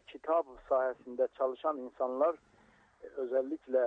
kitab sahəsində çalışan insanlar, özellikle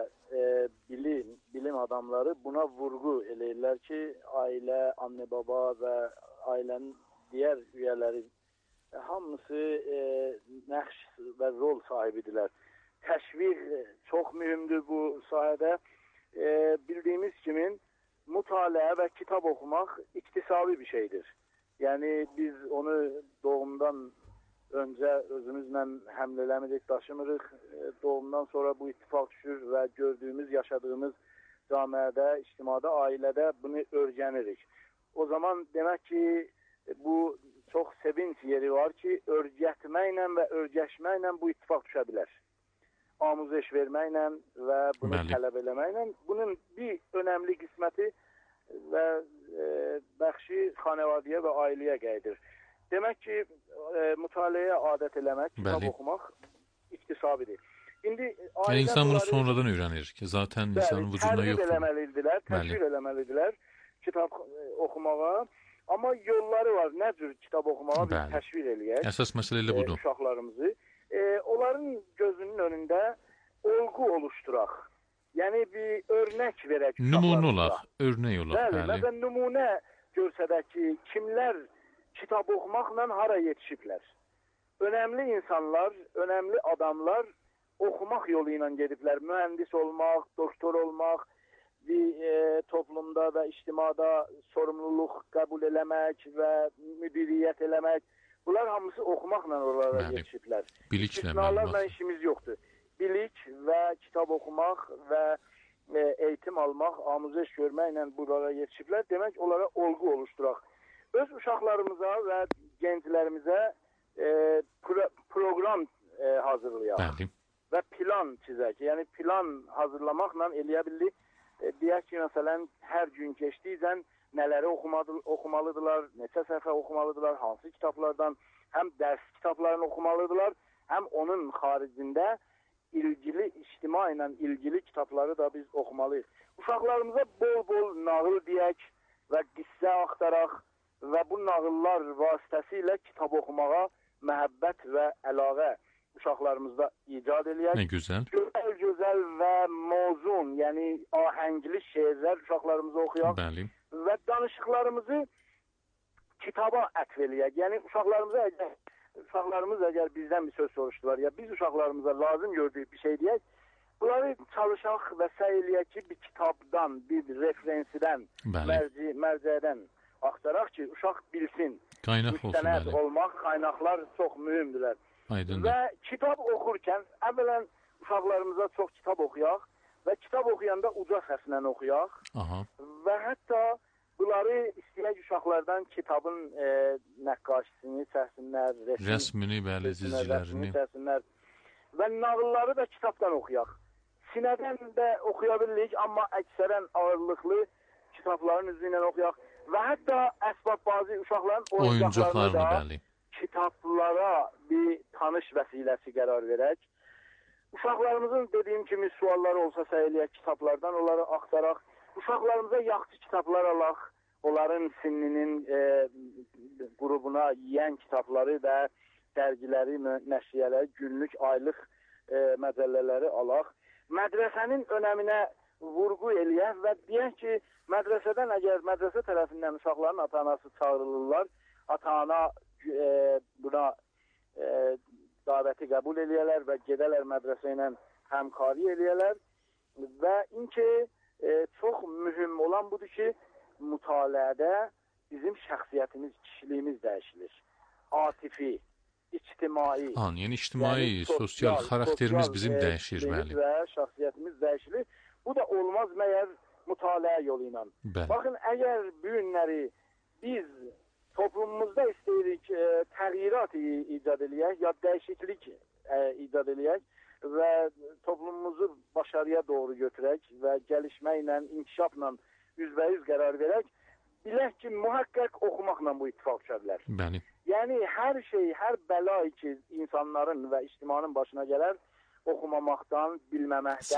bilim adamları buna vurgu eləyirlər ki, ailə, anne baba və ailənin diğer üyeleri hamısı nəqş və rol sahibidirlər. Təşviq çox mühümdür bu sahədə. Bildiğimiz kimi mutalaə və kitab okumaq iktisabi bir şeydir. Yani biz onu doğumdan önce özümüzlə həmləmirik, daşımırıq. Doğumdan sonra bu ittifak düşür və gördüğümüz, yaşadığımız camiədə, ictimada, ailədə bunu öyrənirik. O zaman demək ki, bu çox sevinç yeri var ki, öyrətməklə və öyrəşməklə bu ittifak düşə bilər. Amuzeş verməklə və bunu tələb eləməklə. Bunun bir önəmli qisməti və bəxşi xanəvadiyə və ailəyə qayıdır. Demək ki, mütaliəyə adət eləmək, kitab oxumaq iktisabidir. İndi yani insan bunu sonradan öğrenir ki zaten insanın vücuduna yok. Təşvir eləməlidirlər kitab oxumağa. Amma yolları var. Nə cür kitab oxumağa biz təşvir eləyək. Əsas məsələ elə budur. Uşaqlarımızı. Onların gözünün önündə olgu oluşturaq. Yəni bir örnək verək. Nümunə olaq, örnək olaq. Bəli, məsələn, nümunə görsədək ki, kimlər kitab oxumaqla hara yetişiblər. Önəmli insanlar, önəmli adamlar oxumaq yolu ilə gediblər. Mühəndis olmaq, doktor olmaq, bir toplumda və ictimada sorumluluq qəbul eləmək və müdiriyyət eləmək. Bunlar hamısı oxumaqla oralara yetişiblər. İstisnalarla işimiz yoxdur. Bilik və kitab oxumaq və eğitim almaq, amuzeş görməklə buralara yetişiblər. Demək, onlara olgu oluşturaq. Öz uşaqlarımıza və gənclərimizə proqram hazırlayaq və plan çizək. Yəni plan hazırlamaqla eləyə bildik. Deyək ki, məsələn, hər gün keçdikcə nələri oxumalıdırlar, neçə səhifə oxumalıdırlar, hansı kitablardan, həm dərs kitablarını oxumalıdırlar, həm onun xaricində ilgili, ictima ilə ilgili kitabları da biz oxumalıyıq. Uşaqlarımıza bol-bol nağıl deyək və qissə axtaraq və bu nağıllar vasitəsilə kitab oxumağa məhəbbət və əlaqə uşaqlarımızda icad eləyək. Ne güzel. Gözəl və mozun, yəni ahəngli şeirlər uşaqlarımıza oxuyaq. Bəli. Və danışıqlarımızı kitaba ətv eləyək. Yəni uşaqlarımız əgər bizdən bir söz soruşdular, ya biz uşaqlarımıza lazım gördük bir şey deyək, bunları çalışaq və səy eləyək ki, bir kitabdan, bir referensidən, mərcədən axtaraq ki, uşaq bilsin. Qaynaq müstənəd olsun. Olmaq, qaynaqlar çox mühümdürlər. Aydındır. Və kitab oxurkən, əvvələn uşaqlarımıza çox kitab oxuyaq və kitab oxuyanda uca səslə oxuyaq. Aha. Və hətta bunları istəyək uşaqlardan kitabın nəqqaşisini çəksinlər, rəsmini, bəli, cizgilərini çəksinlər və nağılları da kitabdan oxuyaq. Sinədən də oxuya bilirik, amma əksərən ağırlıqlı kitabların üzrə ilə oxuyaq və hətta əsbabbazi uşaqların oyuncaqlarını da kitablara bir tanış vəsiləsi qərar verək. Uşaqlarımızın dediyim kimi sualları olsa səyələyək kitablardan, onları axtaraq. Uşaqlarımıza yaxşı kitablar alaq, onların sininin qrubuna yiyən kitabları və dərgiləri, nəşriyələri, günlük, aylıq məcəllələri alaq. Mədrəsənin önəminə vurgu eləyək və deyək ki, mədrəsədən əgər mədrəsə tərəfindən uşaqların ata-anası çağırılırlar, ata-ana buna davəti qəbul eləyələr və gedələr mədrəsə ilə həmkarı eləyələr və inki çox mühüm olan budur ki, mütaliədə bizim şəxsiyyətimiz, kişiliyimiz dəyişilir. Atifi, ictimai. Yəni ictimai, sosial xarakterimiz bizim dəyişir. Və şəxsiyyətimiz dəyişilir. Bu da olmaz məyər mütaliə yolu ilə. Baxın, əgər bu günləri biz toplumumuzda istəyirik təğyirat icad eləyək, ya dəyişiklik icad eləyək və toplumumuzu başarıya doğru götürək və gəlişməklə, inkişafla üzbəyüz qərar verək, bilək ki, mühəqqəq oxumaqla bu ittifaq düşə bilər. Bəli. Yəni, hər şey, hər bəla ki, insanların və ictimanın başına gələr, oxumamaqdan, bilməməkdən,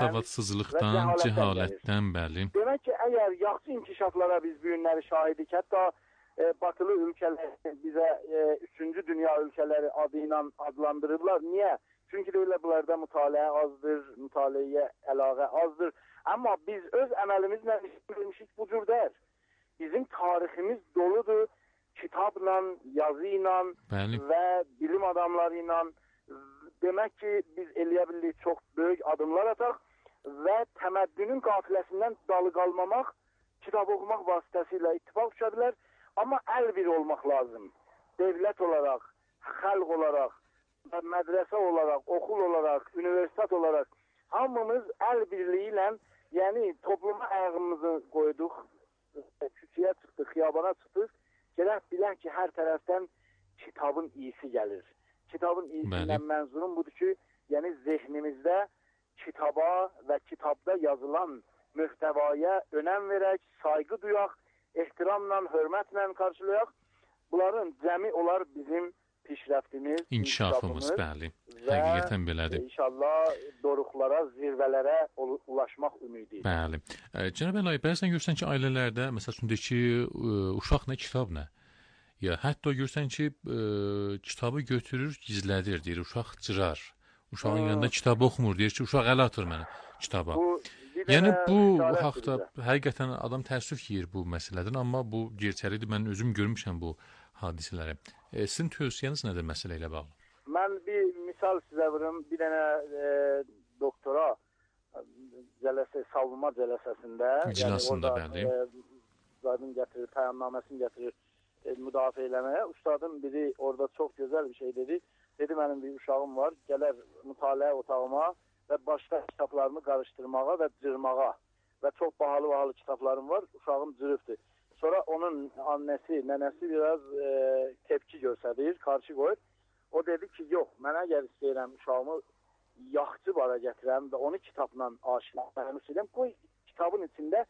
savadsızlıqdan, cəhalətdən, bəli. Demək ki, əgər yaxşı inkişaflara biz bu günləri şahidik, hətta batılı ülkeleri bizə üçüncü dünya ülkeleri adıyla adlandırırlar. Niye? Çünkü deyirlər bunlarda mütaliə azdır, mütaliəyə əlaqə azdır. Amma biz öz əməlimizlə işləmişik bu cürdər. Bizim tariximiz doludur kitabla, yazıyla və bilim adamlarıyla. Demək ki, biz eləyə bildik çox böyük adımlar ataq və təməddünün qafiləsindən dalı qalmamaq, kitab oxumaq vasitəsilə ittifaq düşə bilər. Amma əl bir olmaq lazım. Devlət olaraq, xalq olaraq, mədrəsə olaraq, okul olaraq, üniversitet olaraq hamımız əl birliyi ilə, yəni topluma ayağımızı qoyduq, küçəyə çıxdıq, xiyabana çıxdıq. Gələk bilək ki, hər tərəfdən kitabın iyisi gəlir. Kitabın iyisindən mənzurum budur ki, yəni zehnimizdə kitaba və kitabda yazılan mühtəvaya önəm verək, sayğı duyaq, ehtiramla, hörmətlə qarşılayaq. Bunların cəmi olar bizim pişrəftimiz, inkişafımız, bəli. Həqiqətən belədir. İnşallah doruqlara, zirvələrə ulaşmaq ümidi. Bəli. Cənab Əlayi, bəzən görürsən ki, ailələrdə, məsəl üçün deyir ki, uşaq nə, kitab nə? Ya hətta görürsən ki, kitabı götürür, gizlədir, deyir, uşaq cırar. Uşağın yanında kitab oxumur, deyir ki, uşaq əl atır mənə kitaba. Yəni bu haqda həqiqətən adam təəssüf yeyir bu məsələdən, amma bu gerçəlidir. Mən özüm görmüşəm bu hadisələri. Sizin tövsiyəniz nədir məsələ ilə bağlı? Mən bir misal sizə vurum. Bir dənə doktora savunma cələsəsində, iclasında, bəli. Ustadın gətirir, pəyamnaməsini gətirir müdafiə eləməyə. Ustadın biri orada çox gözəl bir şey dedi. Dedi, mənim bir uşağım var, gələr mütaliə otağıma və başqa kitablarımı qarışdırmağa və cırmağa və çox bahalı kitablarım var, uşağım cırıbdır. Sonra onun annəsi, nənəsi biraz tepki göstərir, qarşı qoyur. O dedi ki, yox, mən əgər istəyirəm uşağımı yaxçı bara gətirəm və onu kitabla aşinalığını istəyirəm, qoy kitabın içində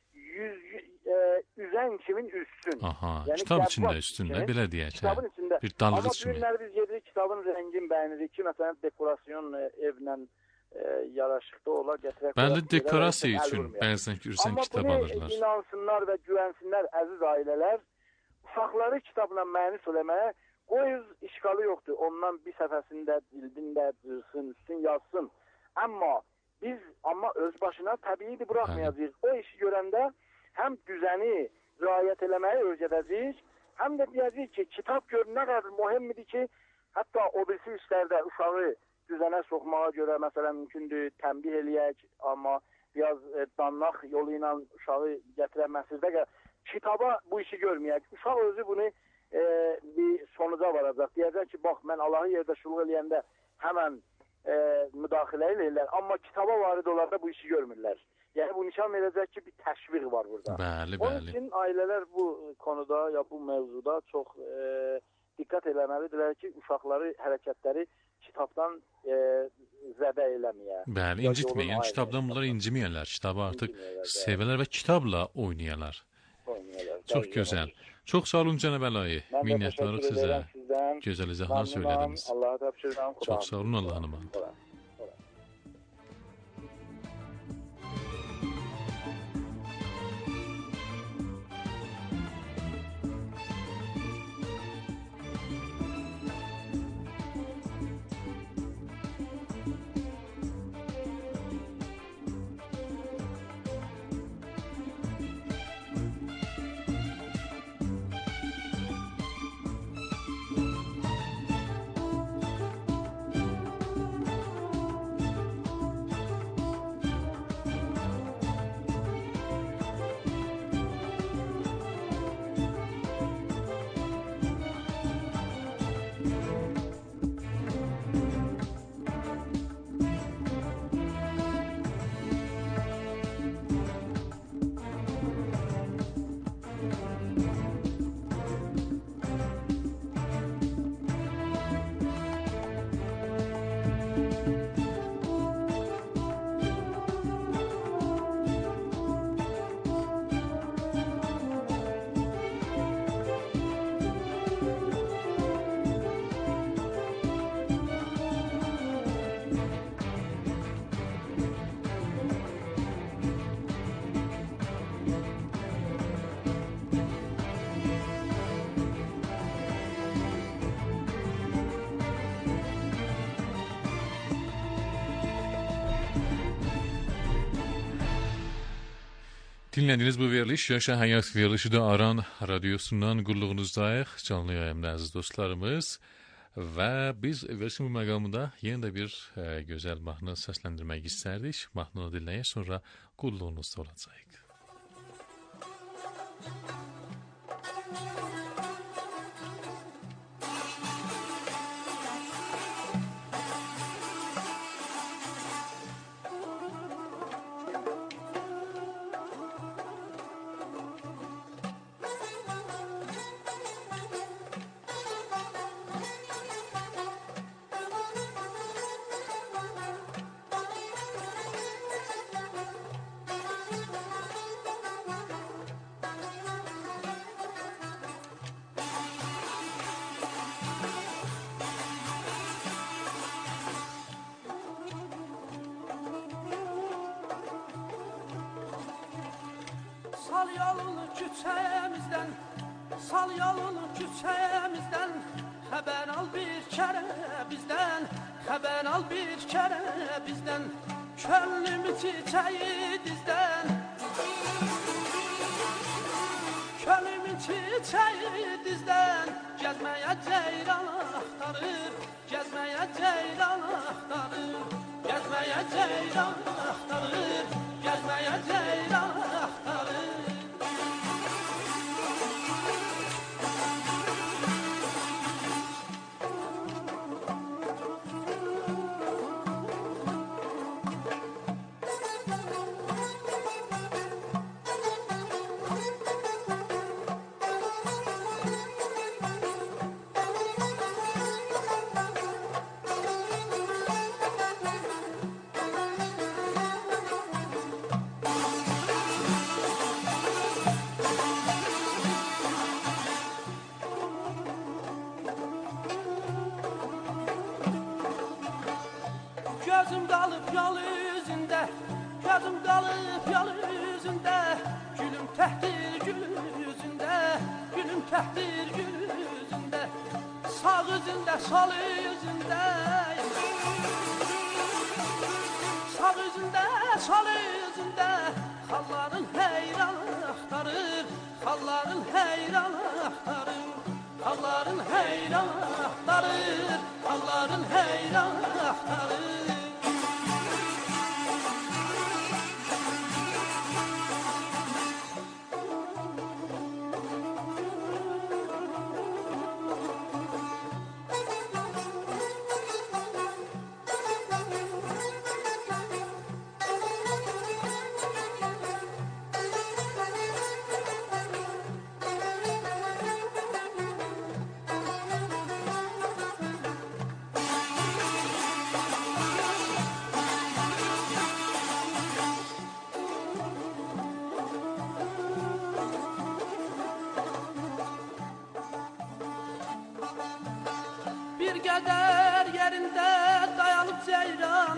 üzən kimin üstün. Aha, yəni, kitab içində üstün, belə deyək. Kitabın içində. Bir dalğıc kimi. Amma günləri biz gedirik, kitabın rəngin bəyənirik ki, məsələn, dekorasyon evlə yaraşıqda olar, gətirək. Bəli, dekorasiya üçün bəzən görürsən kitab alırlar. Amma bunu inansınlar və güvənsinlər əziz ailələr, uşaqları kitabla mənis eləməyə qoyuz, işgalı yoxdur. Ondan bir səfəsində, dildində cırsın, üstün yazsın. Amma biz öz başına təbiidir buraxmayacağıq. O işi görəndə həm düzəni riayət eləməyi öyrədəcəyik, həm də deyəcəyik ki, kitab gör nə qədər mühümmidir ki, hətta o birisi işlərdə uşağı düzənə soxmağa görə məsələn mümkündür, tənbih eləyək, amma biraz danlaq yolu ilə uşağı gətirən məsəldə kitaba bu işi görməyək. Uşaq özü bunu bir sonuca varacaq. Deyəcək ki, bax, mən Allahı yerdə şuluq eləyəndə həmən müdaxilə eləyirlər, amma kitaba varid olarda bu işi görmürlər. Yəni bu nişan verəcək ki, bir təşviq var burada. Bəli, bəli. Onun üçün ailələr bu konuda, ya bu mövzuda çox diqqət eləməlidirlər ki, uşaqları, hərəkətləri kitabdan zədə eləməyə. Bəli, incitməyin. Kitabdan bunlar inciməyərlər. Kitabı artıq sevələr və kitabla oynayarlar. Çox gözəl. Çox sağ olun Cənab Əlayi. Minnətdarıq sizə. Gözəl izahlar söylədiniz. Allah'a təşəkkür. Çox sağ olun, Allah'a emanet. Dinlədiyiniz bu veriliş Yaşa Həyat verilişi də Aran radiosundan qulluğunuzdayıq. Canlı yayımda əziz dostlarımız. Və biz versin bu məqamında yenə də bir gözəl mahnı səsləndirmək istərdik. Mahnını dinləyək, sonra qulluğunuzda olacaq. Sal yolunu küçəmizdən, sal yolunu küçəmizdən, xəbər al bir kərə bizdən, xəbər al bir kərə bizdən, könlümü çiçəyi dizdən, könlümü çiçəyi dizdən, gəzməyə ceyran axtarır, gəzməyə ceyran axtarır, gəzməyə ceyran axtarır, gəzməyə ceyran axtarır. Gözüm qalıb yol üzündə, gözüm qalıb yol üzündə, gülüm təhtir gül üzündə, gülüm təhtir gül üzündə, sağ üzündə, sol üzündə, sağ üzündə, sol üzündə, xalların heyran axtarır, xalların heyran axtarır, xalların heyran axtarır, xalların heyran axtarır. Bir qədər yerində dayanıb ceyran,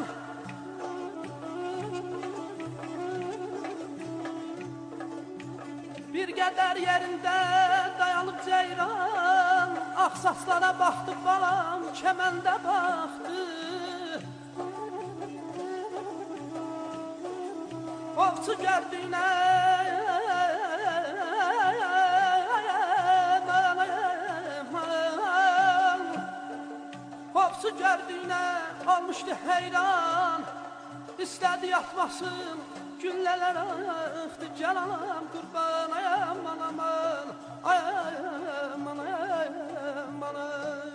bir qədər yerində dayanıb ceyran, axsaslara baxdı balam, kəməndə baxdı. Ovçu gördüyünə Ovçu gördüyünə olmuşdu heyran, istədi yatmasın, günlələr axdı, gəl anam qurban, ay aman aman, ay aman aman ay.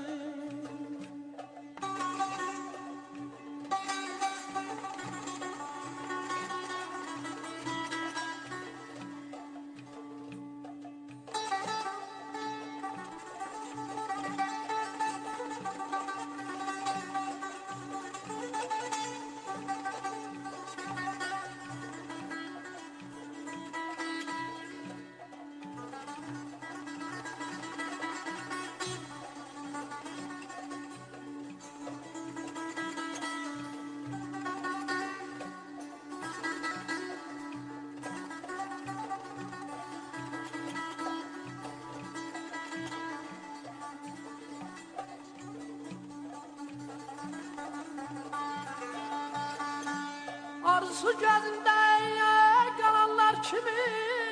Arzu gözündə qalanlar kimi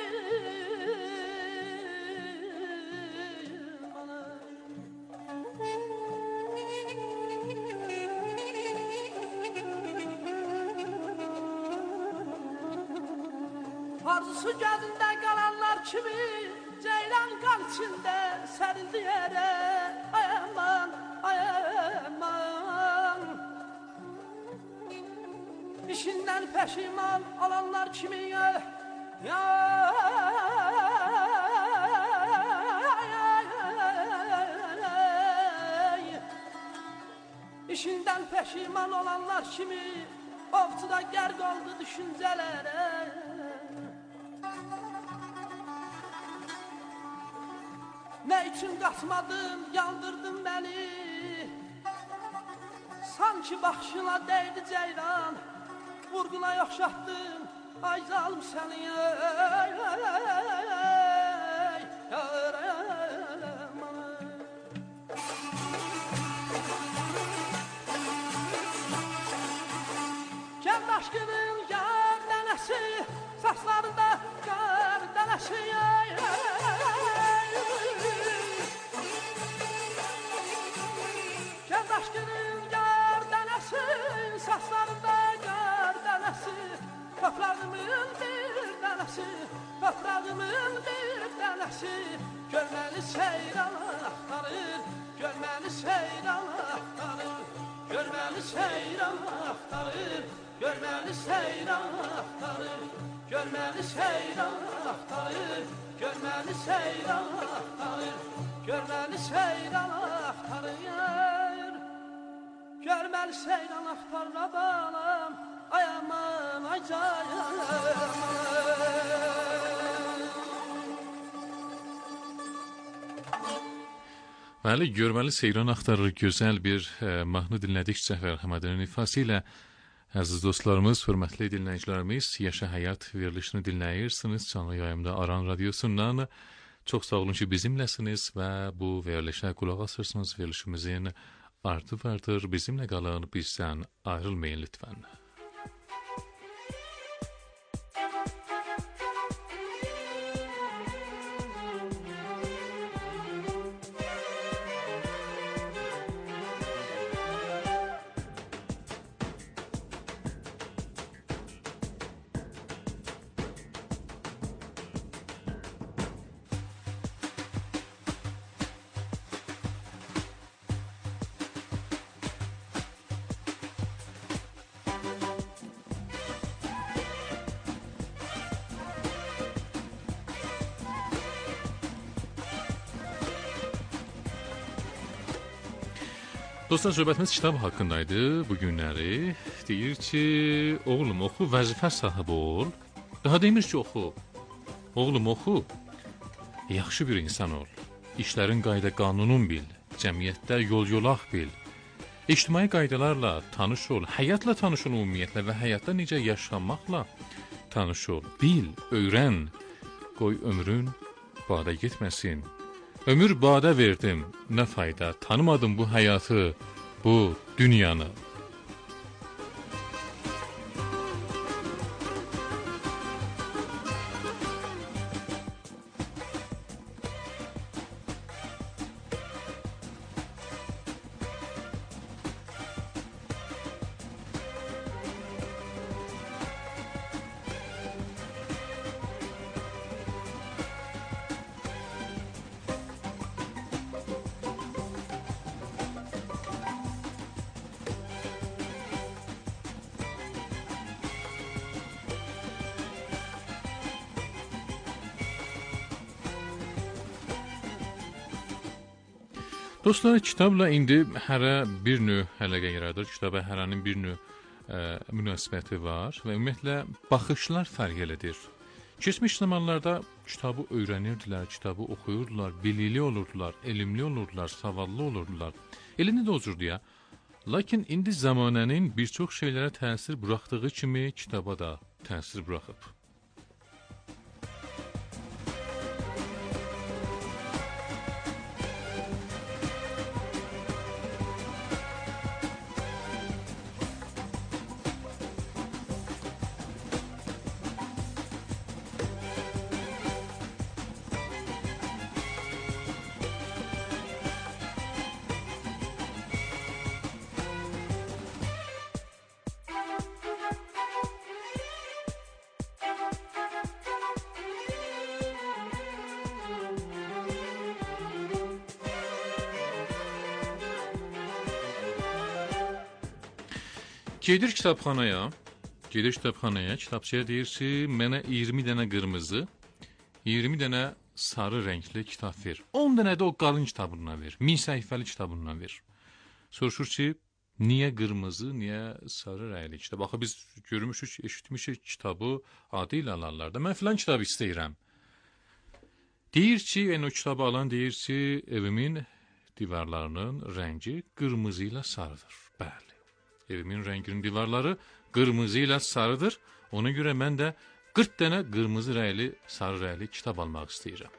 arzusu gözündə qalanlar kimi ceylan qan içində sərildi yerə. Ay aman, ay aman. İşindən peşiman olanlar kimi ya İşindən peşiman olanlar kimi ovçuda gərq oldu düşüncələrə. Ne için kaçmadın, yandırdın beni. Sanki bakışına değdi ceylan, vurguna yokşattın, ay zalim seni. Gel aşkının yar dənəsi, saçlarında qar dənəsi. Aşkının yar dənəsi, saçlarında yar dənəsi, toprağımın bir dənəsi, toprağımın bir dənəsi. Görməli seyran axtarır, görməli seyran axtarır, görməli seyran axtarır, görməli seyran axtarır, görməli seyran axtarır, görməli seyran axtarır, görməli seyran axtarır. Görməli seyran axtar balam, ay aman, ay cayan. Bəli, görməli seyran axtarır gözəl bir mahnı dinlədik Cəfər Həmədinin ifası ilə. Əziz dostlarımız, hörmətli dinləyicilərimiz, Yaşa Həyat verilişini dinləyirsiniz canlı yayımda Aran Radyosundan. Çox sağ olun ki, bizimləsiniz və bu verilişə qulaq asırsınız. Verilişimizin artı vardır. Bizimlə qalın, bizdən ayrılmayın lütfen. Dostlar, söhbətimiz kitab haqqındaydı bu günləri. Deyir ki, oğlum oxu, vəzifə sahibi ol. Daha demir ki, oxu. Oğlum oxu, yaxşı bir insan ol. İşlərin qayda qanunun bil. Cəmiyyətdə yol-yolaq bil. İctimai qaydalarla tanış ol. Həyatla tanış ol ümumiyyətlə və həyatda necə yaşamaqla tanış ol. Bil, öyrən. Qoy ömrün badə getməsin. Ömür badə verdim, nə fayda, tanımadım bu həyatı, bu dünyanı. Dostlar, kitabla indi hərə bir növ əlaqə yaradır. Kitaba hərənin bir növ münasibəti var və ümumiyyətlə baxışlar fərq elədir. Keçmiş zamanlarda kitabı öyrənirdilər, kitabı oxuyurdular, bilikli olurdular, elmli olurdular, savadlı olurdular. Elini də olurdu ya. Lakin indi zamanənin bir çox şeylərə təsir buraxdığı kimi kitaba da təsir buraxıb. Gedir kitabxanaya, kitabçıya deyir ki, mənə 20 dənə qırmızı, 20 dənə sarı rəngli kitab ver. 10 dənə də o qalın kitabından ver. 1000 səhifəli kitabından ver. Soruşur ki, niyə qırmızı, niyə sarı rəngli kitab? Axı biz görmüşük, eşitmişik kitabı adı ilə alarlar da. Mən filan kitabı istəyirəm. Deyir ki, yəni o kitabı alan deyir ki, evimin divarlarının rəngi qırmızı ilə sarıdır. Bəli. Evimin rənginin divarları qırmızı ilə sarıdır. Ona görə mən də 40 dənə qırmızı rəngli, sarı rəngli kitab almaq istəyirəm.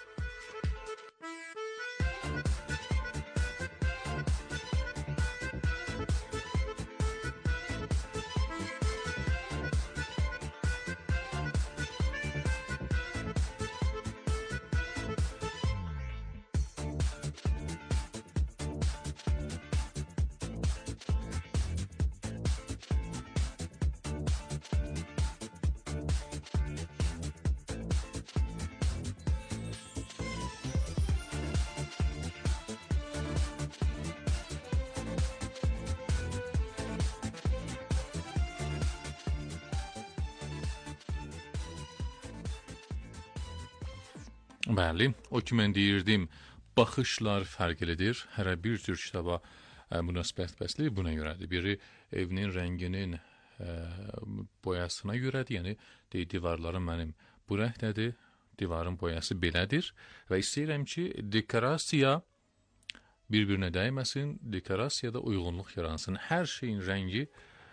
Bəli, o ki mən deyirdim, baxışlar fərqlidir. Hərə bir tür kitaba münasibət bəsli buna görədir. Biri evinin rənginin boyasına görədir, yəni divarlarım mənim bu rəngdədir, divarın boyası belədir və istəyirəm ki, dekorasiya bir-birinə dəyməsin, dekorasiyada uyğunluq yaransın. Hər şeyin rəngi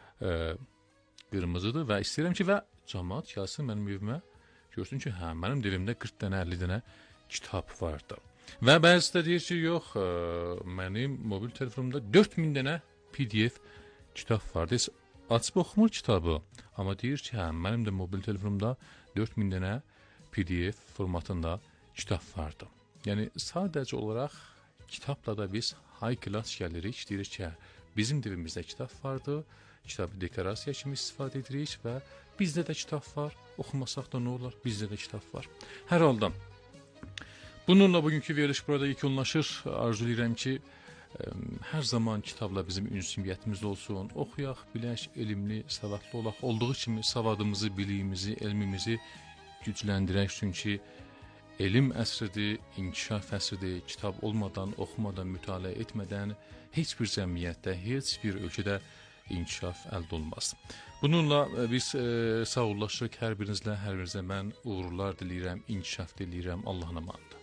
qırmızıdır və istəyirəm ki, və cəmaət gəlsin mənim evimə, görsün ki, hə, mənim evimdə 40 dənə, 50 dənə kitab vardı. Və bəzi də deyir ki, yox, mənim mobil telefonumda 4000 dənə PDF kitab vardı. Açıb oxumur kitabı, amma deyir ki, hə, mənim də mobil telefonumda 4000 dənə PDF formatında kitab vardı. Yəni, sadəcə olaraq kitabla da biz high class gəlirik, deyirik ki, hə, bizim evimizdə kitab vardı, kitabı dekorasiya kimi istifadə edirik və bizdə də kitab var, oxumasaq da nə olar, bizdə də kitab var. Hər halda, bununla bugünkü veriliş burada yekunlaşır. Arzu edirəm ki, hər zaman kitabla bizim ünsiyyətimiz olsun, oxuyaq, bilək, elmli, savadlı olaq, olduğu kimi savadımızı, biliyimizi, elmimizi gücləndirək, çünki elm əsridir, inkişaf əsridir, kitab olmadan, oxumadan, mütaliə etmədən heç bir cəmiyyətdə, heç bir ölkədə inkişaf əldə olmaz. Bununla biz sağollaşırıq hər birinizlə, hər birinizə mən uğurlar diləyirəm, inkişaf diləyirəm, Allahın amanında.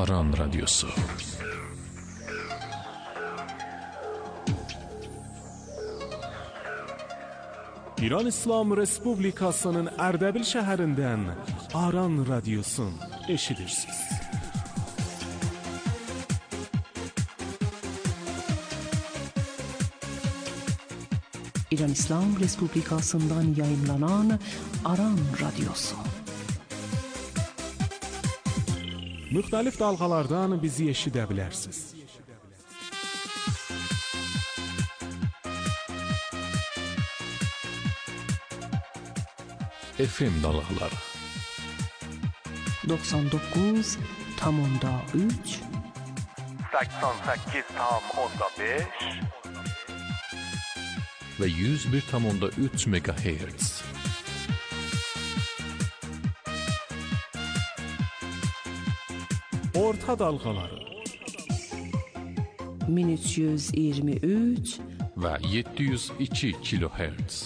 Aran Radyosu. İran İslam Respublikasının Ərdəbil şəhərindən Aran Radyosun eşidirsiniz. İran İslam Respublikasından yayınlanan Aran Radyosu. Müxtəlif dalğalardan bizi eşidə bilərsiniz. FM dalğaları 99,3 88,5 ve 101,3 MHz. Orta dalğaları 1323 ve 702 kHz.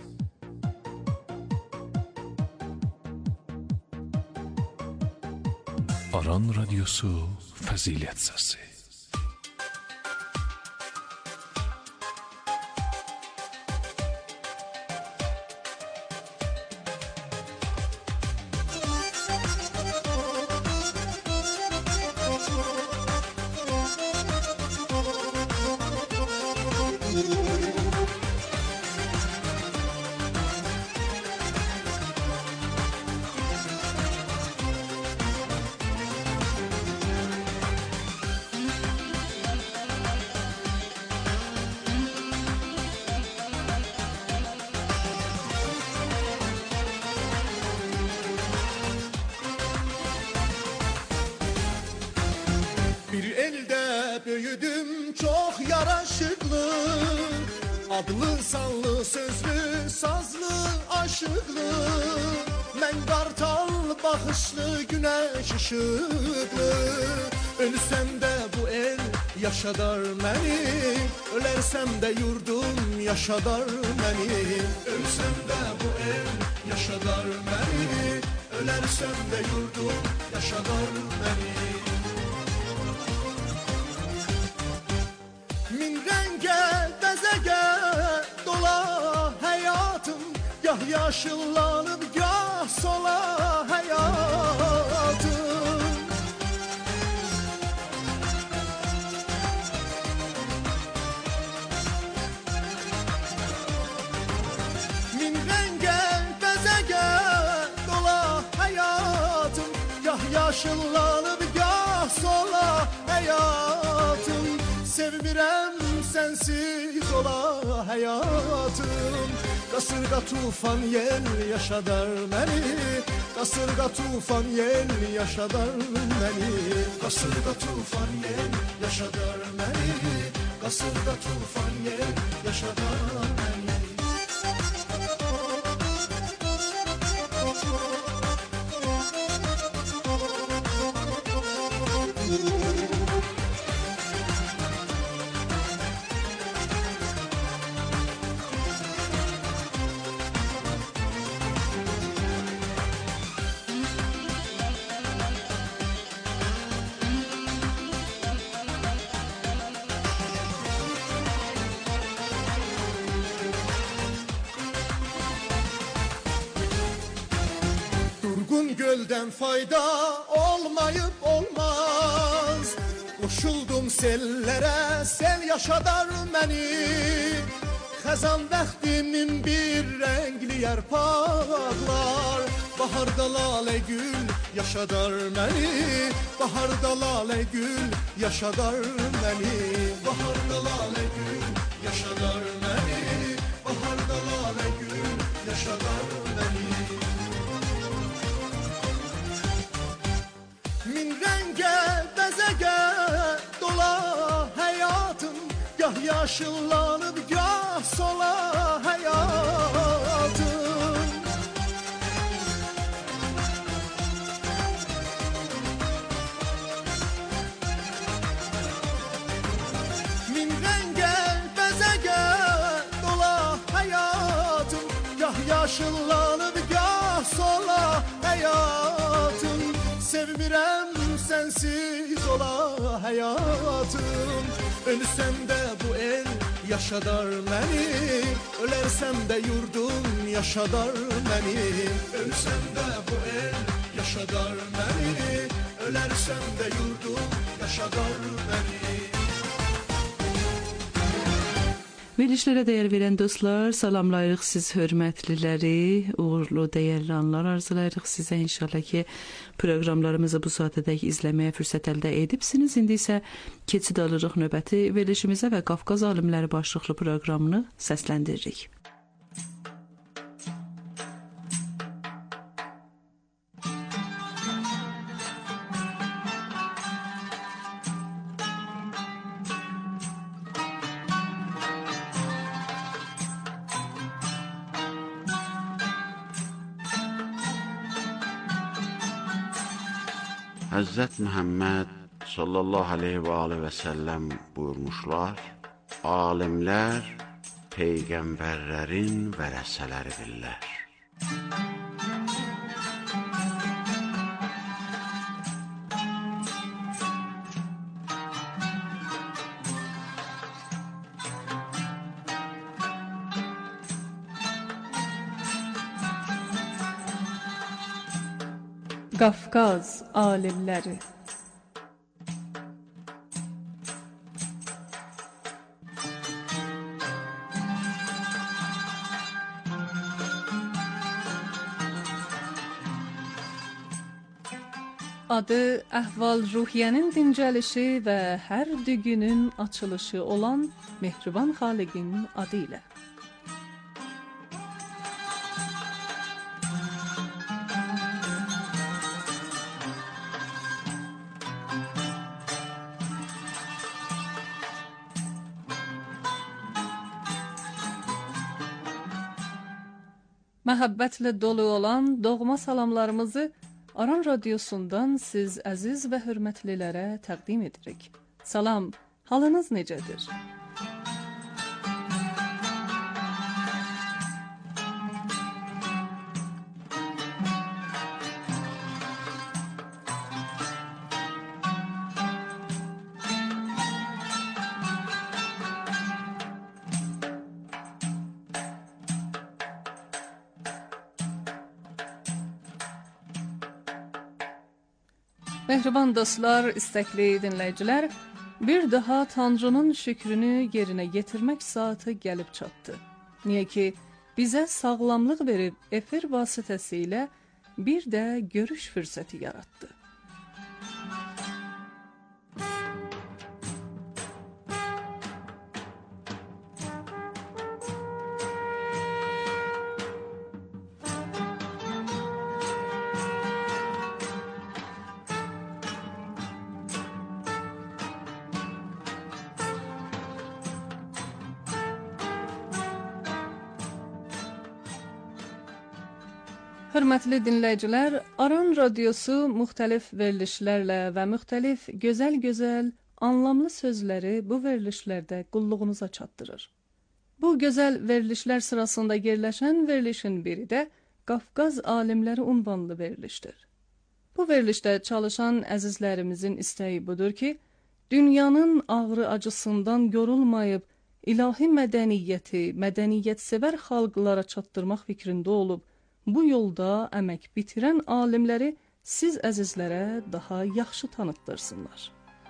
Aran Radyosu Fəzilət Səsi. Bir elde büyüdüm çok yaraşıklı, adlı sanlı sözlü sazlı aşıklı. Ben kartal bakışlı güneş ışıklı. Ölsem de bu el yaşadar beni, ölersem de yurdum yaşadar beni. Ölsem de bu el yaşadar beni, ölersem de yurdum yaşadar beni. Min renge bezege dola hayatım, gah yaşıllanıp gah sola hayatım. Min renge bezege dola hayatım, gah yaşıllanıp gah sola hayatım. Sevmirəm sensiz ola hayatım. Kasırga tufan yel yaşadar beni, kasırga tufan yel yaşadar beni. Kasırga tufan yel yaşadar beni, kasırga tufan yel yaşadar beni. Durgun gölden fayda olmayıp olmaz. Koşuldum sellere, sel yaşadar beni. Xəzan bəxtimin bir renkli yarpaqlar. Baharda lale gül yaşadar beni, baharda lale gül yaşadar beni. Baharda lale gül yaşadar beni, baharda lale gül yaşadar beni. Min renge bezege dola hayatım, gah yaşıllanıp gah sola hayatım. Min renge bezege dola hayatım, gah yaşıllanıp gah sola hayatım. Sevmirəm sensiz dola hayatım. Ölsem de bu el yaşadar beni, ölersem de yurdum yaşadar beni. Ölsem de bu el yaşadar beni, ölersem de yurdum yaşadar beni. Verilişlərə dəyər verən dostlar, salamlayırıq siz hörmətliləri, uğurlu dəyərli anlar arzulayırıq sizə. İnşallah ki, proqramlarımızı bu saatədək izləməyə fürsət əldə edibsiniz. İndi isə keçid alırıq növbəti verilişimizə və Qafqaz alimləri başlıqlı proqramını səsləndiririk. Həzrət Muhammed sallallahu aleyhi və aleyhi və səlləm buyurmuşlar, alimlər peyğəmbərlərin vərəsələridirlər. Qafqaz alimləri. Adı əhval-ruhiyyənin dincəlişi və hər dügünün açılışı olan Mehriban Xaliqin adı ilə. Məhəbbətlə dolu olan doğma salamlarımızı Aran Radiosundan siz əziz və hörmətlilərə təqdim edirik. Salam, halınız necədir? Mehriban dostlar, istəkli dinləyicilər, bir daha Tanrının şükrünü yerinə yetirmək saatı gəlib çatdı. Niyə ki, bizə sağlamlıq verib efir vasitəsilə bir də görüş fürsəti yaratdı. Hörmətli dinləyicilər, Aran Radiosu müxtəlif verilişlərlə və müxtəlif gözəl-gözəl, anlamlı sözləri bu verilişlərdə qulluğunuza çatdırır. Bu gözəl verilişlər sırasında yerləşən verilişin biri də Qafqaz alimləri unvanlı verilişdir. Bu verilişdə çalışan əzizlərimizin istəyi budur ki, dünyanın ağrı acısından yorulmayıb, ilahi mədəniyyəti, mədəniyyətsevər xalqlara çatdırmaq fikrində olub, bu yolda əmək bitirən alimləri siz əzizlərə daha yaxşı tanıtdırsınlar.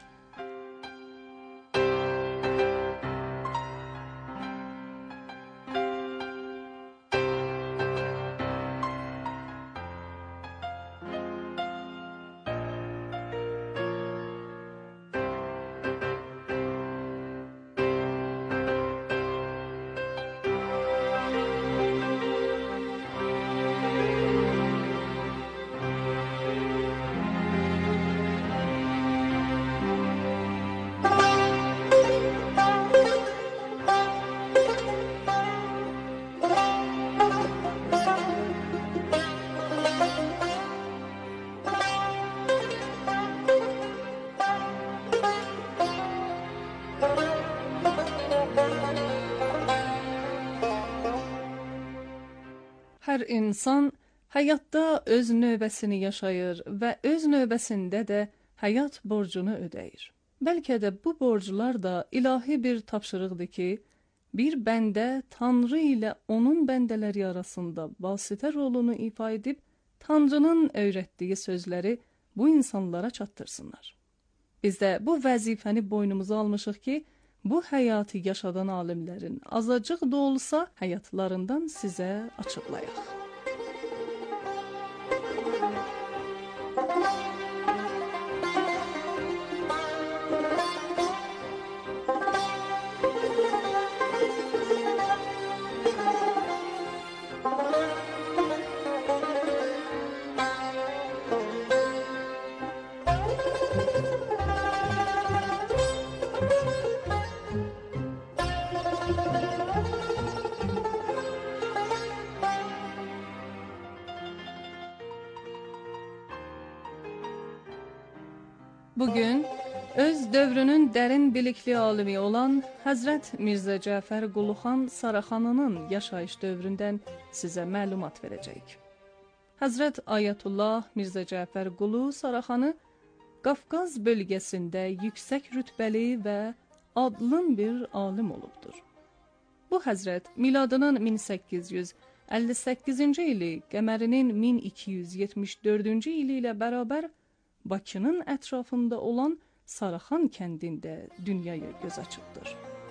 Hər insan həyatda öz növbəsini yaşayır və öz növbəsində də həyat borcunu ödəyir. Bəlkə də bu borclar da ilahi bir tapşırıqdır ki, bir bəndə Tanrı ilə onun bəndələri arasında vasitə rolunu ifa edib, Tanrının öyrətdiyi sözləri bu insanlara çatdırsınlar. Biz də bu vəzifəni boynumuza almışıq ki, bu həyatı yaşadan alimlərin azacıq da olsa həyatlarından sizə açıqlayaq. Bugün öz dövrünün dərin bilikli alimi olan Həzrət Mirzə Cəfər Quluxan Saraxanının yaşayış dövründən sizə məlumat verəcəyik. Həzrət Ayətullah Mirzə Cəfər Qulu Saraxanı Qafqaz bölgəsində yüksək rütbəli və adlın bir alim olubdur. Bu həzrət miladının 1858-ci ili, qəmərinin 1274-cü ili ilə bərabər Bakının ətrafında olan Saraxan kəndində dünyaya göz açıbdır.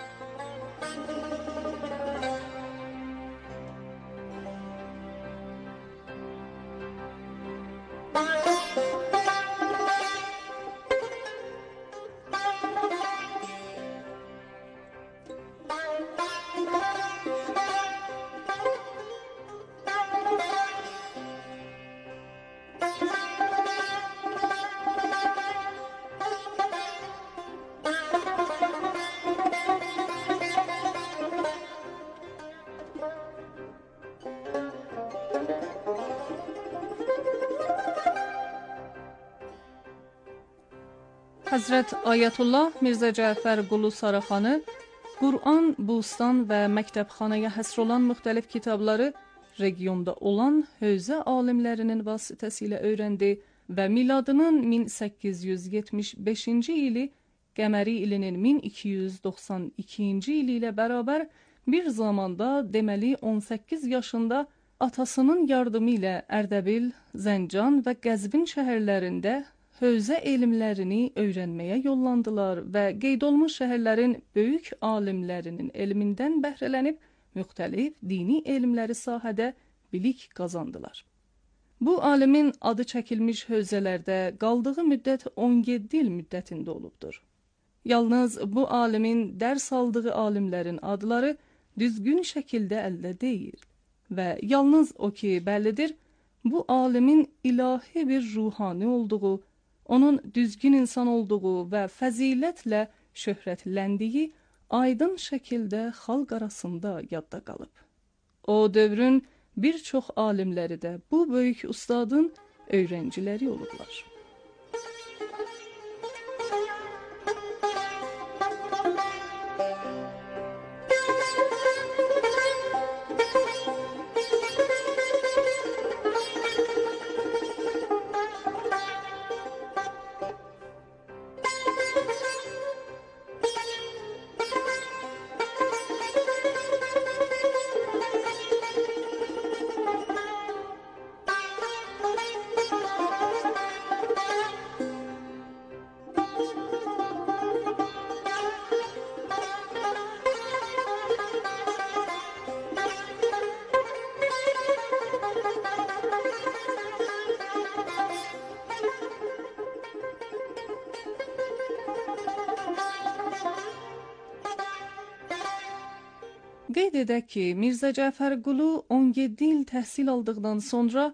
Həzrət Ayətullah Mirzə Cəfər Qulu Saraxanı Qur'an, Bustan və məktəbxanaya həsr olan müxtəlif kitabları regionda olan hövzə alimlərinin vasitəsilə öyrəndi və miladının 1875-ci ili, qəməri ilinin 1292-ci ili ilə bərabər bir zamanda deməli 18 yaşında atasının yardımı ilə Ərdəbil, Zəncan və Qəzvin şəhərlərində hövzə elmlərini öyrənməyə yollandılar və qeyd olunmuş şəhərlərin böyük alimlərinin elmindən bəhrələnib müxtəlif dini elmləri sahədə bilik qazandılar. Bu alimin adı çəkilmiş hövzələrdə qaldığı müddət 17 il müddətində olubdur. Yalnız bu alimin dərs aldığı alimlərin adları düzgün şəkildə əldə deyil və yalnız o ki bəllidir, bu alimin ilahi bir ruhani olduğu, onun düzgün insan olduğu və fəzilətlə şöhrətləndiyi aydın şəkildə xalq arasında yadda qalıb. O dövrün bir çox alimləri də bu böyük ustadın öyrənciləri olublar. Qeyd edək ki, Mirzə Cəfər Qulu 17 il təhsil aldıqdan sonra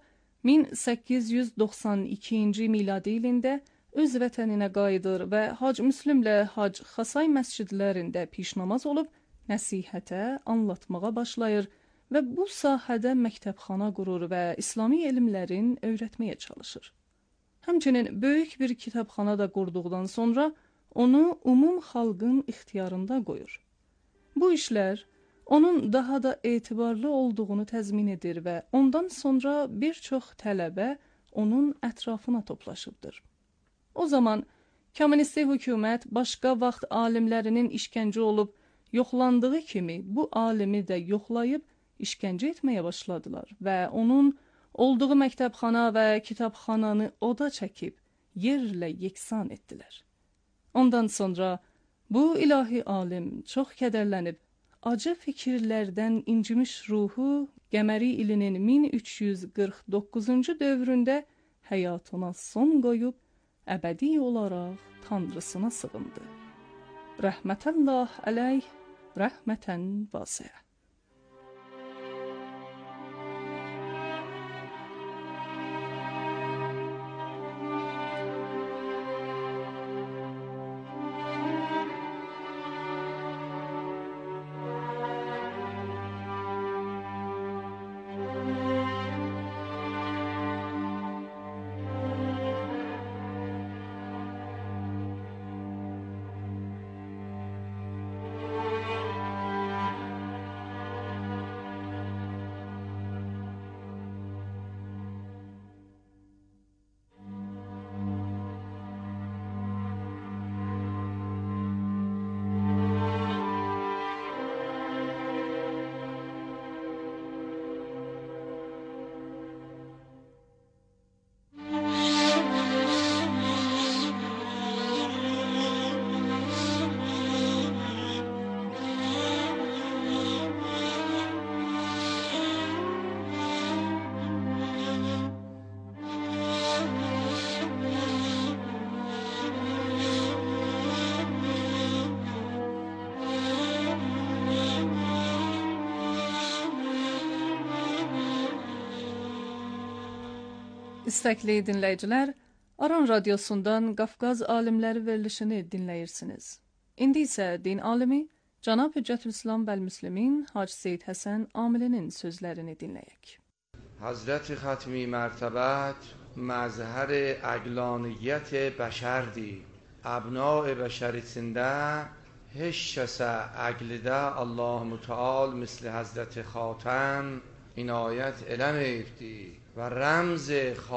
1892-ci miladi ilində öz vətəninə qayıdır və Hac Müslümlə Hac Xasay məscidlərində pişnamaz olub nəsihətə, anlatmağa başlayır və bu sahədə məktəbxana qurur və İslami elmlərin öyrətməyə çalışır. Həmçinin böyük bir kitabxana da qurduqdan sonra onu umum xalqın ixtiyarında qoyur. Bu işlər onun daha da etibarlı olduğunu təzmin edir və ondan sonra bir çox tələbə onun ətrafına toplaşıbdır. O zaman kommunistik hökumət başqa vaxt alimlərinin işgəncə olub yoxlandığı kimi bu alimi də yoxlayıb işgəncə etməyə başladılar və onun olduğu məktəbxana və kitabxananı oda çəkib yerlə yeksan etdilər. Ondan sonra bu ilahi alim çox kədərlənib, acı fikirlərdən incimiş ruhu Qəməri ilinin 1349-cu dövründə həyatına son qoyub, əbədi olaraq Tanrısına sığındı. Rəhmətəllah əleyh, rəhmətən vasiə. İstəkli dinləyicilər, Aran Radiosundan Qafqaz alimləri verilişini dinləyirsiniz. İndi isə din alimi Cənab Hüccətülislam Bəl-Müslimin Hacı Seyid Həsən Amilinin sözlərini dinləyək. Hazreti Xatmi Mərtəbət məzhər əqlaniyyət bəşərdir. Əbna-i bəşər içində heç kəsə əqlidə Allah-u Müteal misli Hazreti Xatəm inayət eləməyibdir. و رمز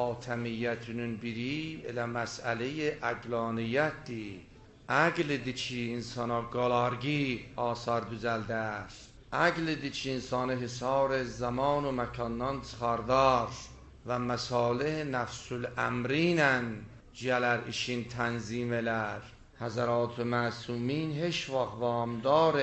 خاتمیتونun biri elə məsələ əqlaniyyətdir. Əqlidir ki, insana qalargi asar düzəldər. Əqlidir ki, insanı hisar zaman و məkandan çıxardar və məsalih nəfsül əmrinlə gələr işin tənzim elər. Həzərat məsumin heç vaxt vamdar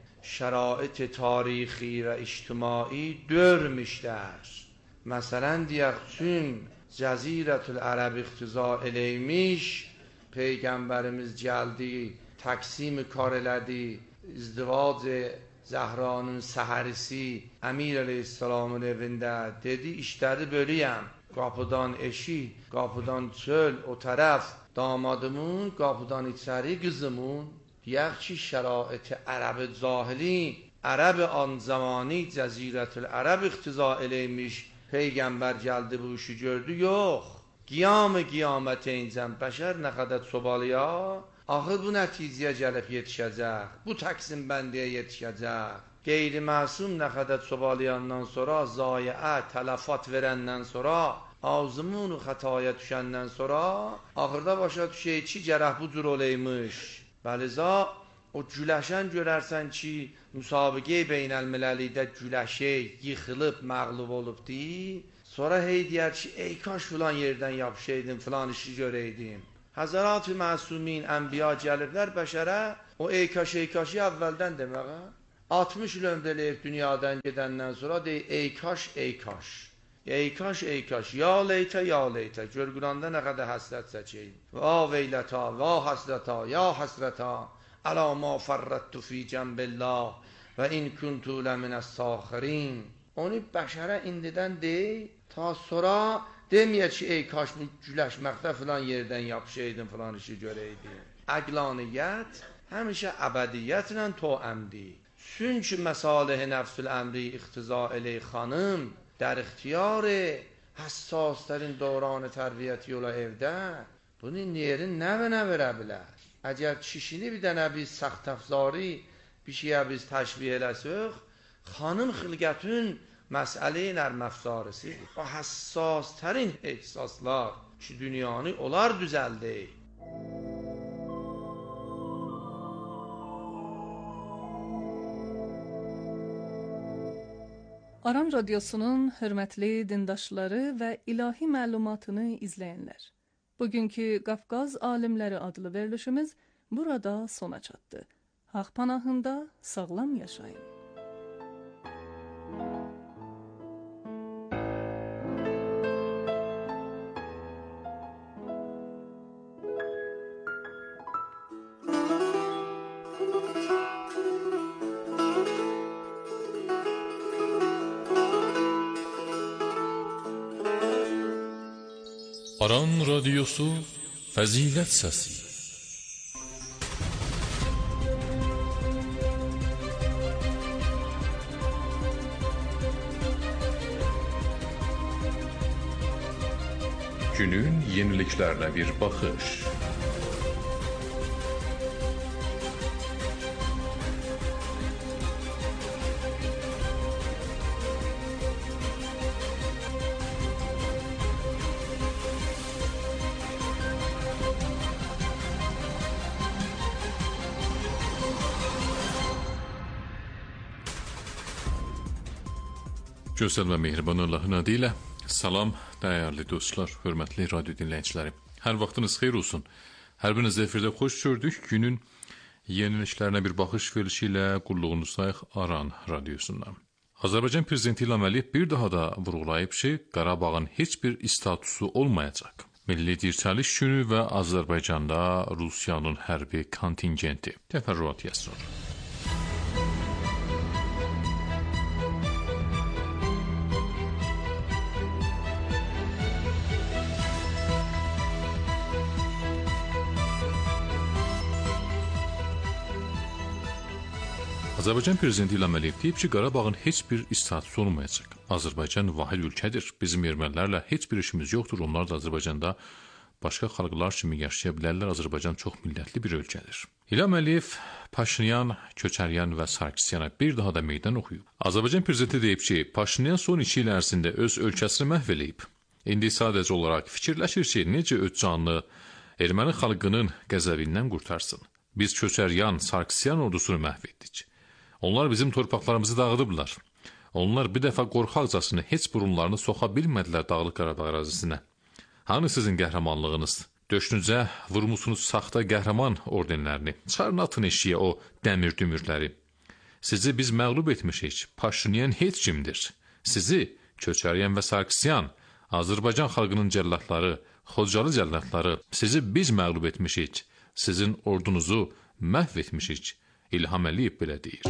şərait tarixi və ictimai dörmüşlər. Məsələn deyək, çün Cəzirətül Ərəb iqtiza eləymiş, Peyğəmbərimiz gəldi, təqsim kar elədi, izdivac Zəhranın səhərisi Əmir əleyhissalamın evində dedi, işləri bölüyəm. Qapıdan eşik, qapıdan çöl, o tərəf damadımın, qapıdan içəri qızımın. Deyək ki, şərait Ərəb cahili, Ərəb an zamani Cəzirətül Ərəb iqtiza eləymiş, Peygamber geldi bu işi gördü, yok. Qiyamət incəm bəşər nə qədər çobalıya, axır bu nəticəyə gəlib yetişəcək, bu təqsim bəndiyə yetişəcək. Qeyri-məsum nə qədər çobalıyandan sonra, zayiə, tələfat verəndən sonra, ağzımın xətaya düşəndən sonra, axırda başa düşək ki, gərək bu cür oleymiş. Bəliza, o güləşən görərsən ki, müsabiqə beynəlmiləlidə güləşək, yıxılıb, məğlub olubdi. Sonra hey deyər ki, ey kaş filan yerdən yapışaydım, filan işi görəydim. Həzərat-ı məsumin, ənbiya gəliblər bəşərə, o ey kaşı əvvəldən deməyə. 60 il ömr eləyib dünyadan gedəndən sonra deyir, ey kaş, ey kaş. Ey kaş, ya leytə, gör Quranda nə qədər həsrət çəkəyim. Va veylətə, va həsrətə, ya həsrətə. Əla ma fərrəttu fi cənbillah və in kuntu ləminəs saxirin. Onu bəşərə indidən deyil, ta sonra deməyə ki, ey kaş bu güləşməkdə filan yerdən yapışaydım, filan işi görəydim. Əqlaniyyət həmişə əbədiyyətlə toəmdir. Çünki məsalih nəfsül əmri iqtiza eley xanım در اختیار حساسترین دوران تربیتی yola evdə bunun yerin nə verə bilər. Əgər kişini bir dənə biz səxt əfzari bir şeyə biz təşbih eləsək, xanım xilqətün məsələ-i nərm əfzarisidir. O həssastərin ehsaslar ki, dünyanı onlar düzəldi. Aran Radiosunun hörmətli dindaşları və ilahi məlumatını izləyənlər. Bugünkü Qafqaz Alimləri adlı verilişimiz burada sona çatdı. Haq panahında sağlam yaşayın. Aran Radyosu Fəzilət Səsi. Günün yeniliklərine bir baxış. Gözəl və mehriban Allahın adı ilə salam, dəyərli dostlar, hörmətli radyo dinləyiciləri. Hər vaxtınız xeyir olsun. Hər biriniz efirdə xoş gördük. Günün yeniliklərinə bir baxış verilişi ilə qulluğunuzdayıq Aran Radyosundan. Azərbaycan Prezidenti İlham Əliyev bir daha da vurğulayıb ki, Qarabağın heç bir statusu olmayacaq. Milli Dirçəliş günü və Azərbaycanda Rusiyanın hərbi kontingenti. Təfərrüat yazılır. Azərbaycan Prezidenti İlham Əliyev deyib ki, Qarabağın heç bir statusu olmayacaq. Azərbaycan vahid ölkədir. Bizim ermənilərlə heç bir işimiz yoxdur. Onlar da Azərbaycanda başqa xalqlar kimi yaşaya bilərlər. Azərbaycan çox millətli bir ölkədir. İlham Əliyev, Paşinyan, Köçəryan və Sarkisiyana bir daha da meydan oxuyub. Azərbaycan Prezidenti deyib ki, Paşinyan son 2 il ərzində öz ölkəsini məhv eləyib. İndi sadəcə olaraq fikirləşir ki, necə öz canını erməni xalqının qəzəbindən qurtarsın. Biz Köçəryan, Sarkisiyan ordusunu məhv etdik. Onlar bizim torpaqlarımızı dağıdıblar. Onlar bir dəfə qorxaqcasını heç burunlarını soxa bilmədilər Dağlıq Qarabağ ərazisinə. Hani sizin qəhrəmanlığınız? Döşünüzə vurmusunuz saxta qəhrəman ordenlərini. Çıxarın atın eşiyə o dəmir dümürləri. Sizi biz məğlub etmişik. Paşinyan heç kimdir. Sizi Köçəryan və Sarkisyan, Azərbaycan xalqının cəllatları, Xocalı cəllatları, sizi biz məğlub etmişik. Sizin ordunuzu məhv etmişik. İlham Əliyev belə deyir.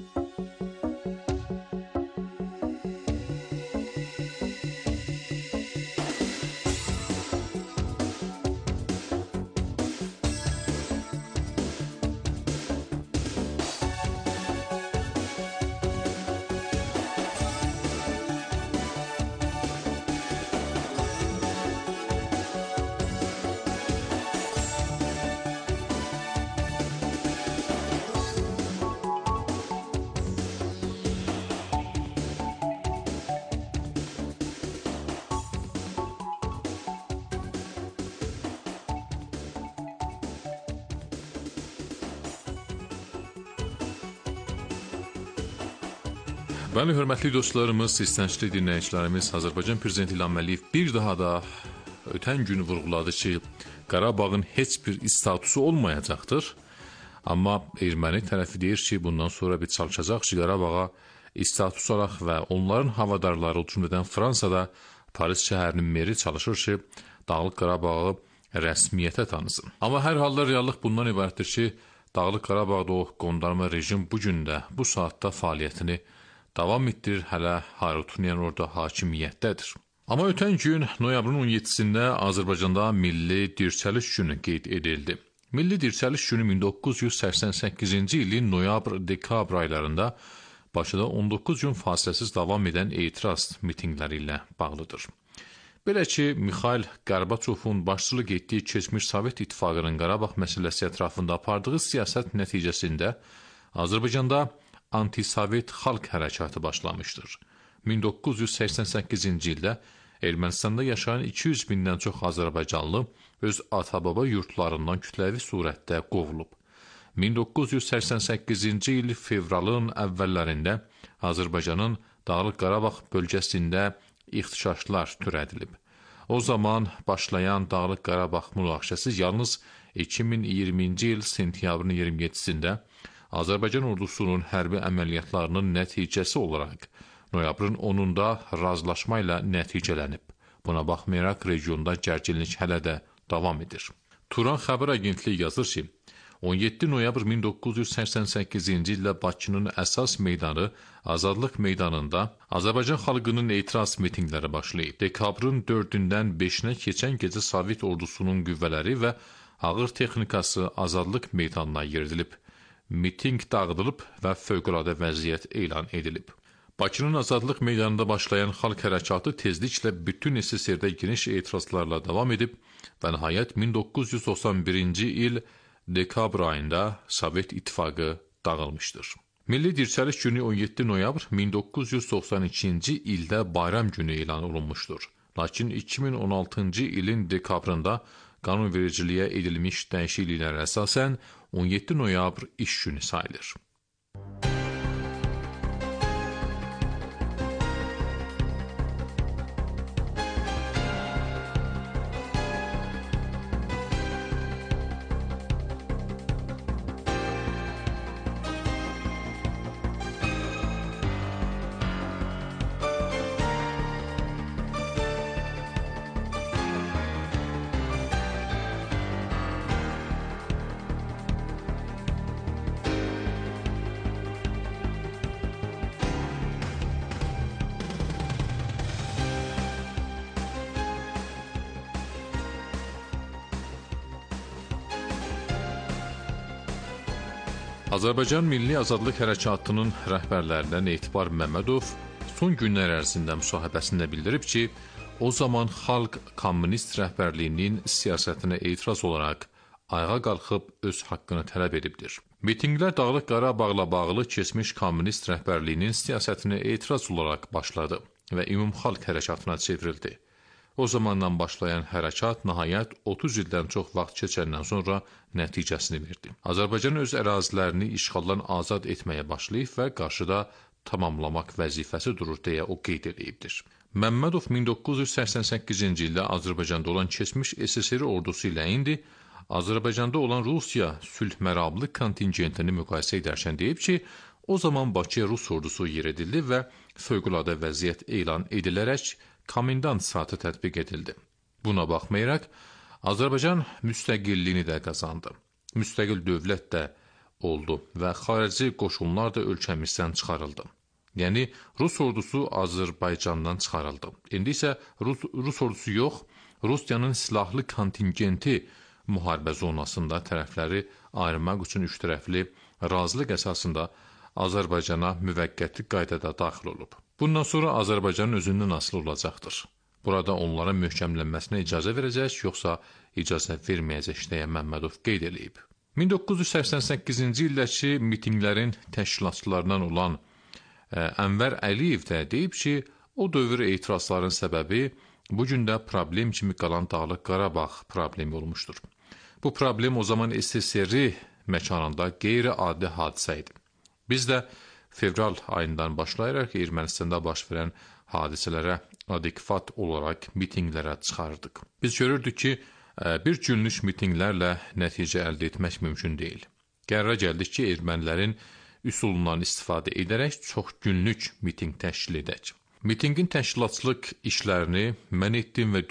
Bəli, hörmətli dostlarımız, istəncli dinləyicilərimiz, Azərbaycan Prezidenti İlham Əliyev bir daha da ötən gün vurğuladı ki, Qarabağın heç bir statusu olmayacaqdır. Amma erməni tərəfi deyir ki, bundan sonra biz çalışacaq ki, Qarabağa status alaq və onların havadarları, o cümlədən Fransada Paris şəhərinin meri çalışır ki, Dağlıq Qarabağı rəsmiyyətə tanısın. Amma hər halda reallıq bundan ibarətdir ki, Dağlıq Qarabağda o qondarma rejim bugün də, bu saatda fəaliyyətini davam etdirir, hələ Harutyunyan orada hakimiyyətdədir. Amma ötən gün, noyabrın 17-sində Azərbaycanda Milli Dirçəliş günü qeyd edildi. Milli Dirçəliş günü 1988-ci ilin noyabr-dekabr aylarında Bakıda 19 gün fasiləsiz davam edən etiraz mitinqləri ilə bağlıdır. Belə ki, Mikhail Qarbaçovun başçılıq etdiyi keçmiş Sovet İttifaqının Qarabağ məsələsi ətrafında apardığı siyasət nəticəsində Azərbaycanda anti-Sovet xalq hərəkatı başlamışdır. 1988-ci ildə Ermənistanda yaşayan 200 bindən çox azərbaycanlı öz ata-baba yurtlarından kütləvi surətdə qovulub. 1988-ci il fevralın əvvəllərində Azərbaycanın Dağlıq Qarabağ bölgəsində ixtişaşlar törədilib. O zaman başlayan Dağlıq Qarabağ münaqişəsi yalnız 2020-ci il sentyabrın 27-sində Azərbaycan ordusunun hərbi əməliyyatlarının nəticəsi olaraq noyabrın 10-da razılaşma ilə nəticələnib. Buna baxmayaraq regionda gərginlik hələ də davam edir. Turan xəbər agentliyi yazır ki, 17 noyabr 1988-ci ildə Bakının əsas meydanı Azadlıq meydanında Azərbaycan xalqının etiraz mitinqləri başlayıb. Dekabrın 4-dən 5-nə keçən gecə Sovet ordusunun qüvvələri və ağır texnikası Azadlıq meydanına yeridilib. Miting dağıdılıb və fövqəladə vəziyyət elan edilib. Bakının Azadlıq meydanında başlayan xalq hərəkatı tezliklə bütün SSR-də geniş etirazlarla davam edib və nəhayət 1991-ci il dekabr ayında Sovet İttifaqı dağılmışdır. Milli Dirçəliş günü 17 noyabr 1992-ci ildə bayram günü elan olunmuşdur. Lakin 2016-cı ilin dekabrında qanunvericiliyə edilmiş dəyişikliklərə əsasən 17 noyabr iş günü sayılır. Azərbaycan Milli Azadlıq Hərəkatının rəhbərlərindən Etibar Məmmədov son günlər ərzində müsahibəsində bildirib ki, o zaman xalq kommunist rəhbərliyinin siyasətinə etiraz olaraq ayağa qalxıb öz haqqını tələb edibdir. Mitinqlər Dağlıq Qarabağla bağlı keçmiş kommunist rəhbərliyinin siyasətinə etiraz olaraq başladı və ümumxalq hərəkatına çevrildi. O zamandan başlayan hərəkat nəhayət 30 ildən çox vaxt keçəndən sonra nəticəsini verdi. Azərbaycan öz ərazilərini işğaldan azad etməyə başlayıb və qarşıda tamamlamaq vəzifəsi durur deyə o qeyd edibdir. Məmmədov 1988-ci ildə Azərbaycanda olan keçmiş SSR ordusu ilə indi Azərbaycanda olan Rusiya sülh mərablı kontingentini müqayisə edərkən deyib ki, o zaman Bakıya Rus ordusu yeridildi və fövqəladə vəziyyət elan edilərək komendant saatı tətbiq edildi. Buna baxmayaraq, Azərbaycan müstəqilliyini də qazandı. Müstəqil dövlət də oldu və xarici qoşunlar da ölkəmizdən çıxarıldı. Yəni, Rus ordusu Azərbaycandan çıxarıldı. İndi isə Rus ordusu yox, Rusiyanın silahlı kontingenti müharibə zonasında tərəfləri ayırmaq üçün üçtərəfli razılıq əsasında Azərbaycana müvəqqəti qaydada daxil olub. Bundan sonra Azərbaycanın özündən asılı olacaqdır. Burada onlara möhkəmlənməsinə icazə verəcək, yoxsa icazə verməyəcək deyə Məmmədov qeyd edib. 1988-ci ildəki mitinqlərin təşkilatçılarından olan Ənvər Əliyev də deyib ki, o dövr etirazların səbəbi bu gün də problem kimi qalan Dağlıq Qarabağ problemi olmuşdur. Bu problem o zaman SSR məkanında qeyri-adi hadisə idi. Biz də fevral ayından başlayaraq Ermənistanda baş verən hadisələrə adekvat olaraq mitinqlərə çıxardıq. Biz görürdük ki, bir günlük mitinqlərlə nəticə əldə etmək mümkün deyil. Qərara gəldik ki, ermənilərin üsulundan istifadə edərək çox günlük mitinq təşkil edək. Mitinqin təşkilatçılıq işlərini mən etdim və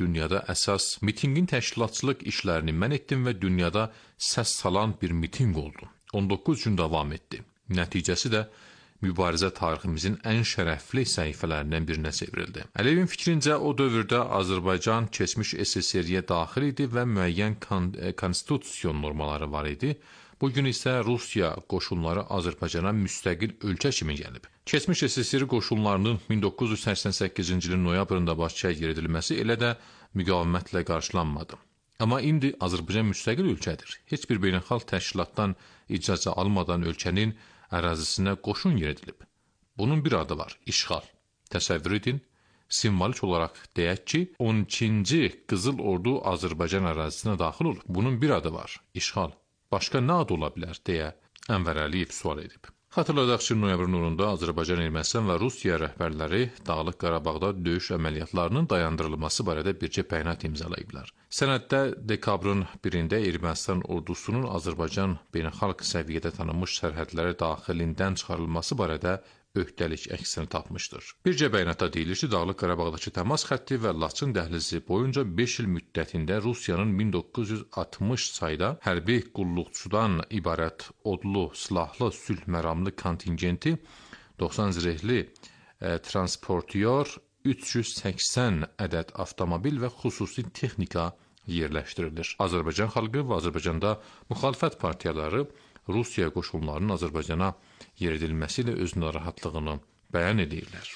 dünyada səs salan bir mitinq oldu. 19 gün davam etdi. Nəticəsi də mübarizə tariximizin ən şərəfli səhifələrindən birinə çevrildi. Əliyevin fikrincə o dövrdə Azərbaycan keçmiş SSR-yə daxil idi və müəyyən konstitusiyon normaları var idi. Bugün isə Rusiya qoşunları Azərbaycana müstəqil ölkə kimi gəlib. Keçmiş SSR qoşunlarının 1988-ci ilin noyabrında Bakıya yeridilməsi elə də müqavimətlə qarşılanmadı. Amma indi Azərbaycan müstəqil ölkədir. Heç bir beynəlxalq təşkilatdan icazə almadan ölkənin ərazisinə qoşun yeridilib. Bunun bir adı var, işğal. Təsəvvür edin, simvolik olaraq deyək ki, 12-ci Qızıl Ordu Azərbaycan ərazisinə daxil olub. Bunun bir adı var, işğal. Başqa nə adı ola bilər, deyə Ənvər Əliyev sual edib. Xatırladaq ki, noyabrın 10-da Azərbaycan, Ermənistan və Rusiya rəhbərləri Dağlıq Qarabağda döyüş əməliyyatlarının dayandırılması barədə bircə bəyanat imzalayıblar. Sənəddə dekabrın 1-də Ermənistan ordusunun Azərbaycan beynəlxalq səviyyədə tanınmış sərhədləri daxilindən çıxarılması barədə öhdəlik əksini tapmışdır. Bircə bəyanatda deyilir ki, Dağlıq Qarabağdakı təmas xətti və Laçın dəhlizi boyunca 5 il müddətində Rusiyanın 1960 sayda hərbi qulluqçudan ibarət odlu, silahlı, sülh məramlı kontingenti, 90 zirehli transportyor, 380 ədəd avtomobil və xüsusi texnika yerləşdirilir. Azərbaycan xalqı və Azərbaycanda müxalifət partiyaları Rusiya qoşunlarının Azərbaycana yeridilməsi ilə öz narahatlığını bəyan edirlər.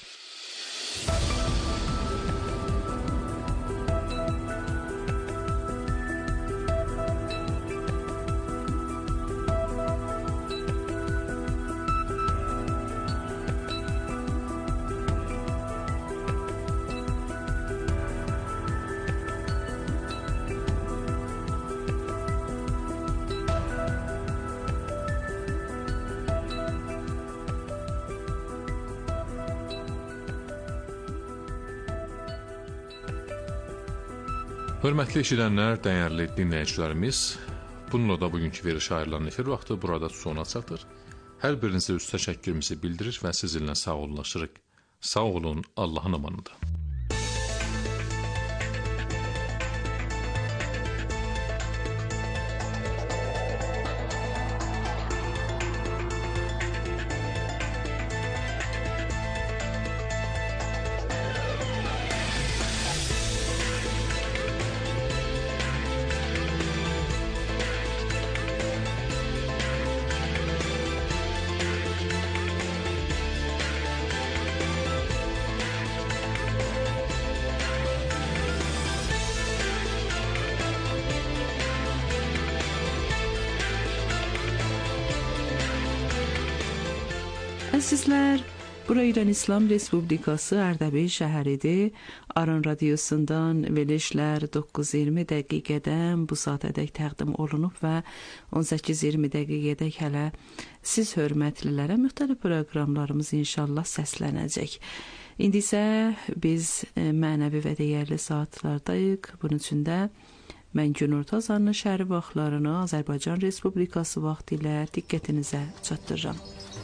Hörmətli eşidənlər, dəyərli dinləyicilərimiz, bununla da bugünkü veriliş ayrılan efir vaxtı burada sona çatır. Hər birinizə öz təşəkkürümüzü bildirir və sizinlə sağollaşırıq. Sağ olun, Allahın amanında. Əzizlər, bura İran İslam Respublikası Ərdəbil şəhəridir. Aran radiosundan verilişlər 9:20 dəqiqədən bu saatədək təqdim olunub və 18:20 dəqiqədək hələ siz hörmətlilərə müxtəlif proqramlarımız inşallah səslənəcək. İndi isə biz mənəvi və dəyərli saatlardayıq. Bunun üçün də mən günorta azanlı şəhəri vaxtlarını Azərbaycan Respublikası vaxtı ilə diqqətinizə çatdırıram.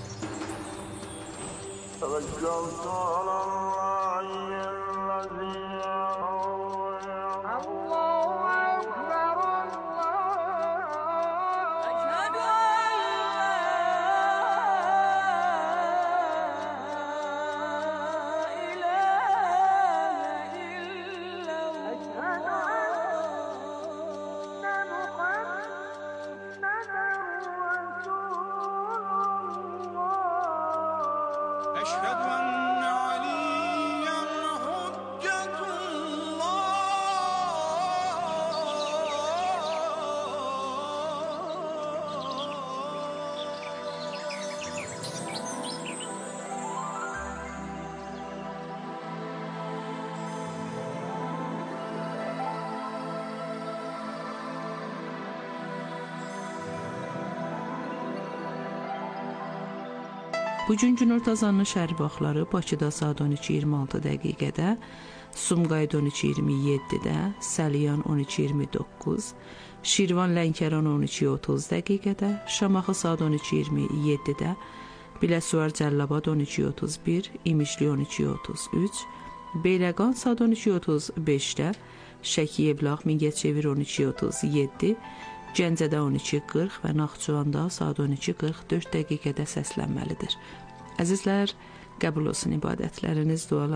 Bugün günorta azanlı şəhər vaxtları Bakıda saat 12:26 dəqiqədə, Sumqayıt 12:27-də, Səliyan 12:29, Şirvan Lənkəran 12:30 dəqiqədə, Şamaxı saat 12:27-də, Biləsuvar Cəllabad 12:31, İmişli 12:33, Beyləqan saat 12:35-də, Şəki Evlaq Mingəçevir 12:37, Gəncədə 12:40 və Naxçıvanda saat 12:44 dəqiqədə səslənməlidir. Əzizlər, qəbul olsun ibadətləriniz, dualarınız.